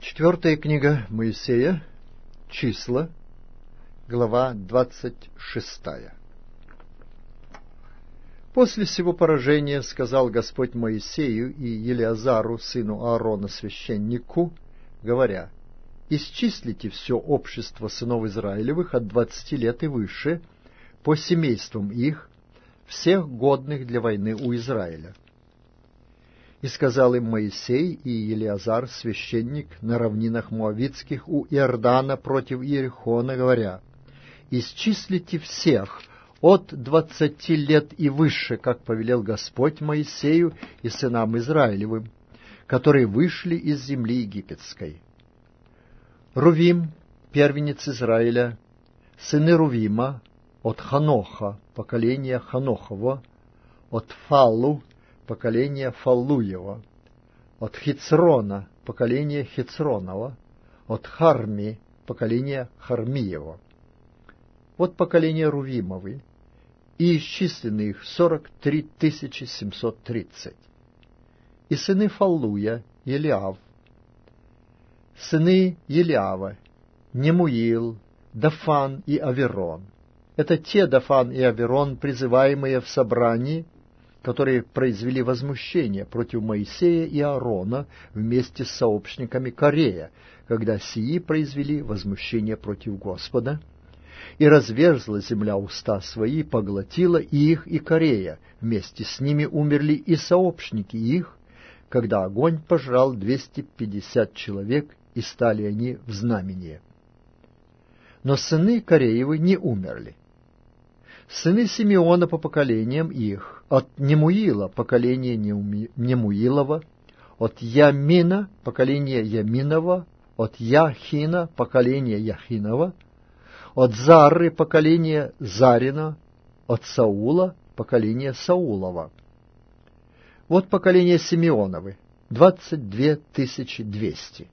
Четвертая книга Моисея, Числа, глава 26. После сего поражения сказал Господь Моисею и Елеазару, сыну Аарона, священнику, говоря: «Исчислите все общество сынов Израилевых от 20 лет и выше, по семействам их, всех годных для войны у Израиля». И сказал им Моисей и Елеазар, священник, на равнинах Моавитских у Иордана против Иерихона, говоря: «Исчислите всех от 20 лет и выше, как повелел Господь Моисею и сынам Израилевым, которые вышли из земли египетской. Рувим, первенец Израиля, сыны Рувима, от Ханоха, поколение Ханохово, от Фаллу, поколение Фаллуева, от Хицрона, поколение Хицронова, от Харми, поколение Хармиева. Вот поколение Рувимовы, и исчислены их 43 730. И сыны Фаллуя, Елиав, сыны Елиава, Немуил, Дафан и Аверон. Это те Дафан и Аверон, призываемые в собрании, которые произвели возмущение против Моисея и Аарона вместе с сообщниками Корея, когда сии произвели возмущение против Господа. И разверзла земля уста свои, поглотила и их, и Корея. Вместе с ними умерли и сообщники их, когда огонь пожрал 250 человек, и стали они в знамение. Но сыны Кореевы не умерли. Сыны Симеона по поколениям их: от Немуила поколение Немуилова, от Ямина поколение Яминова, от Яхина поколение Яхинова, от Зары поколение Зарина, от Саула поколение Саулова. Вот поколение Симеоновы, 22 200.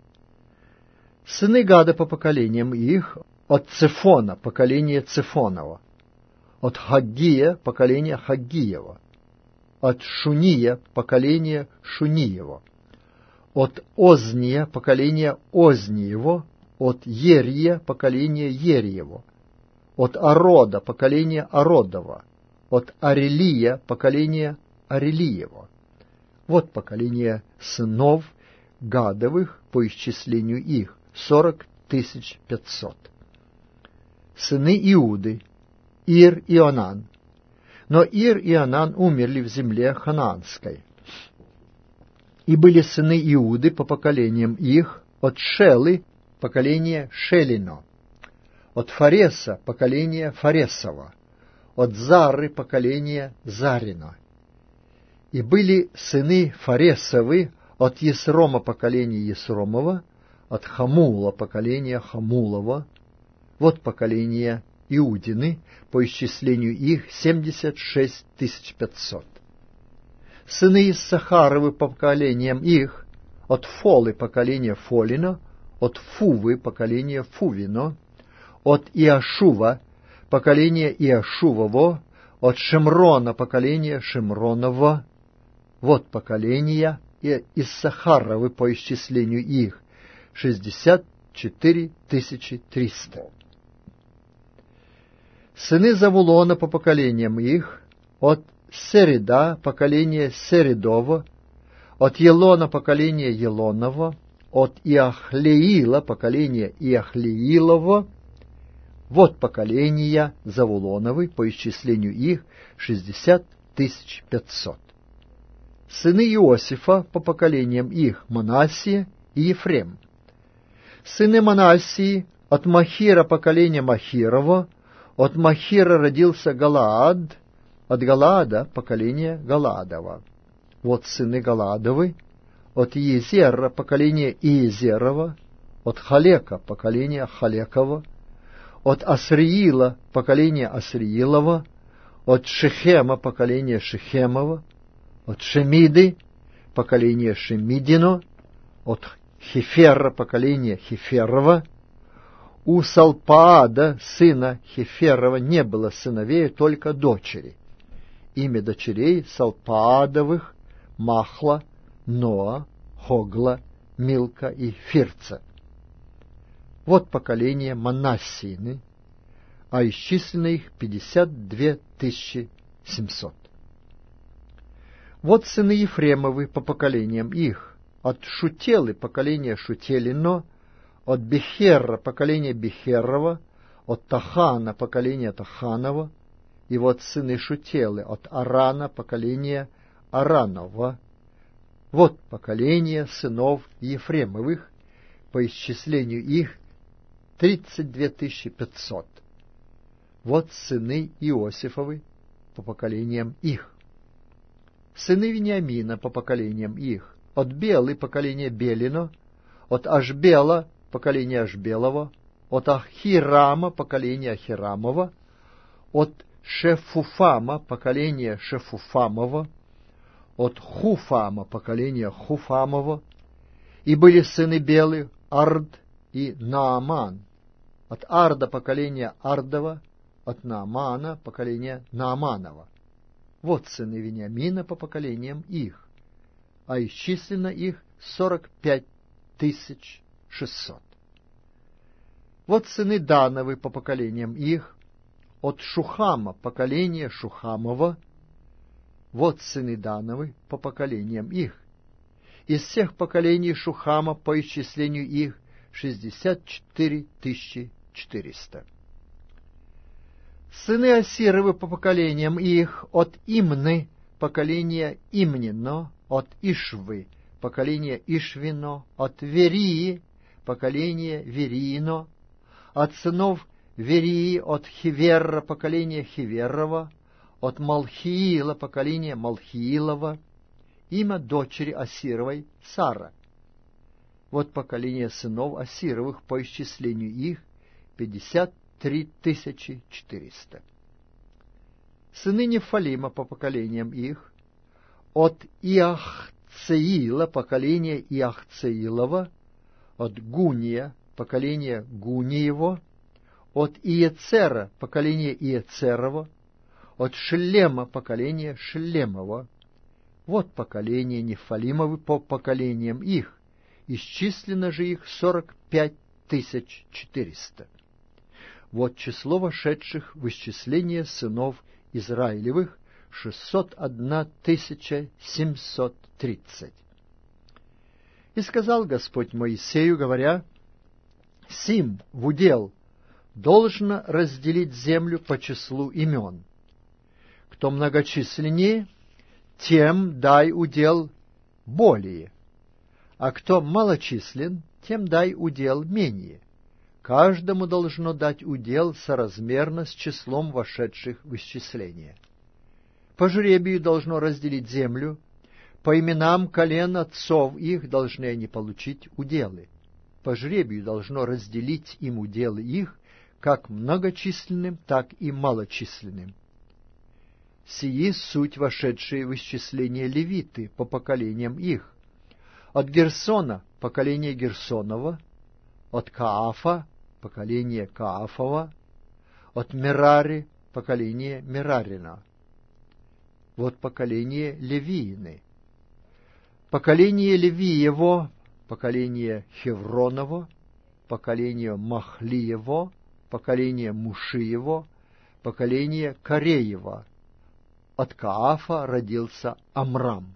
Сыны Гада по поколениям их: от Цефона поколение Цефонова, от Хаггия поколение Хаггиева, от Шуния поколение Шуниева, от Озния поколение Озниева, от Ерия поколение Ериева, от Арода поколение Ародова, от Арелия поколение Арелиева. Вот поколение сынов Гадовых по исчислению их: 40 500. Сыны Иуды: Ир и Онан. Но Ир и Онан умерли в земле ханаанской. И были сыны Иуды по поколениям их: от Шелы поколение Шелино, от Фареса поколение Фаресова, от Зары поколение Зарино. И были сыны Фаресовы: от Есрома поколение Есромова, от Хамула поколение Хамулова. Вот поколение Иудины по исчислению их: 76 500. Сыны Иссахаровы по поколениям их: от Фолы поколение Фолино, от Фувы поколение Фувино, от Иашува поколение Иашувово, от Шимрона поколение Шимроново. Вот поколения Иссахаровы по исчислению их: 64 300. Сыны Завулона по поколениям их: от Середа поколение Середово, от Елона поколение Елонова, от Иахлеила поколение Иахлеилова. Вот поколения Завулоновы по исчислению их: 60 500. Сыны Иосифа по поколениям их: Манассия и Ефрем. Сыны Манассии: от Махира поколение Махирова, от Махира родился Галаад, от Галаада поколение Галаадова. Вот сыны Галаадовы: от Иезера поколение Иезерова, от Халека поколение Халекова, от Асриила поколение Асриилова, от Шехема поколение Шехемова, от Шемиды поколение Шемидино, от Хефера поколение Хеферова. У Салпаада, сына Хеферова, не было сыновей, только дочери. Имя дочерей Салпаадовых: Махла, Ноа, Хогла, Милка и Фирца. Вот поколение Манассины, а исчислено их 52 700. Вот сыны Ефремовы по поколениям их: от Шутелы поколение Шутелино, от Бехерра поколение Бехерова, от Тахана поколение Таханова, и вот сыны Шутелы от Арана поколение Аранова. Вот поколение сынов Ефремовых, по исчислению их 32 500. Вот сыны Иосифовы по поколениям их. Сыны Вениамина по поколениям их: от Белы поколение Белино, от Ашбела поколение Ашбелова, от Ахирама поколение Ахирамова, от Шефуфама поколение Шефуфамова, от Хуфама поколение Хуфамова. И были сыны Белы Ард и Нааман. От Арда поколение Ардова, от Наамана поколение Нааманова. Вот сыны Вениамина по поколениям их, а исчислено их 45 600. Вот сыны Дановы по поколениям их: от Шухама поколение Шухамова. Вот сыны Дановы по поколениям их. Из всех поколений Шухама по исчислению их 64 400. Сыны Асировы по поколениям их: от Имны поколение Имнино, от Ишвы поколение Ишвино, от Верии поколение Вериино, от сынов Верии: от Хиверра поколение Хиверова, от Малхиила поколение Малхиилова. Имя дочери Асировой Сара. Вот поколение сынов Асировых по исчислению их 53 400. Сыны Нефалима по поколениям их: от Иахцеила поколение Иахцеилова, от Гуния поколение Гуниево, от Иецера поколение Иецерова, от Шелема поколение Шелемова. Вот поколение Нефалимовы по поколениям их, исчислено же их 45 400. Вот число вошедших в исчисление сынов Израилевых: 601 730. И сказал Господь Моисею, говоря: сим в удел должно разделить землю по числу имен. Кто многочисленнее, тем дай удел более, а кто малочислен, тем дай удел менее. Каждому должно дать удел соразмерно с числом вошедших в исчисление. По жребию должно разделить землю, по именам колен отцов их должны они получить уделы. По жребию должно разделить им уделы их, как многочисленным, так и малочисленным. Сии суть вошедшие в исчисление левиты по поколениям их: от Герсона поколение Герсонова, от Каафа поколение Каафова, от Мерари поколение Мерарина. Вот поколение Левиины. Поколение Левиево, поколение Хевроново, поколение Махлиево, поколение Мушиево, поколение Кореева. От Каафа родился Амрам.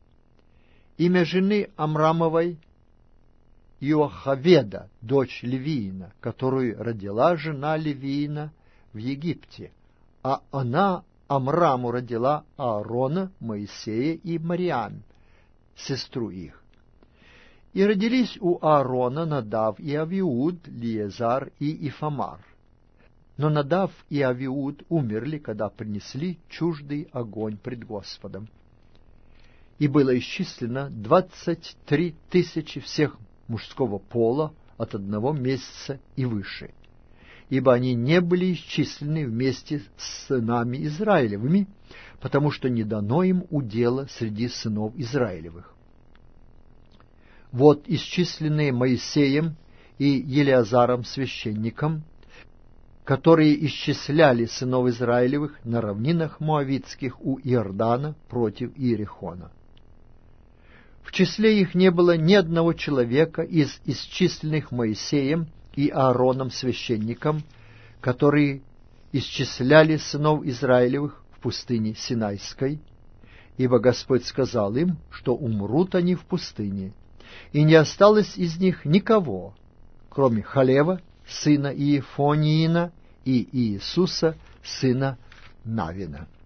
Имя жены Амрамовой — Иохаведа, дочь Левиина, которую родила жена Левиина в Египте, а она Амраму родила Аарона, Моисея и Мариам, сестру их. И родились у Аарона Надав и Авиуд, Лиезар и Ифамар. Но Надав и Авиуд умерли, когда принесли чуждый огонь пред Господом. И было исчислено 23 000 всех мужского пола от 1 месяца и выше, ибо они не были исчислены вместе с сынами Израилевыми, потому что не дано им удела среди сынов Израилевых. Вот исчисленные Моисеем и Елеазаром священником, которые исчисляли сынов Израилевых на равнинах Моавитских у Иордана против Иерихона. В числе их не было ни одного человека из исчисленных Моисеем и Аароном священником, которые исчисляли сынов Израилевых в пустыне Синайской, ибо Господь сказал им, что умрут они в пустыне, и не осталось из них никого, кроме Халева, сына Иефониина, и Иисуса, сына Навина.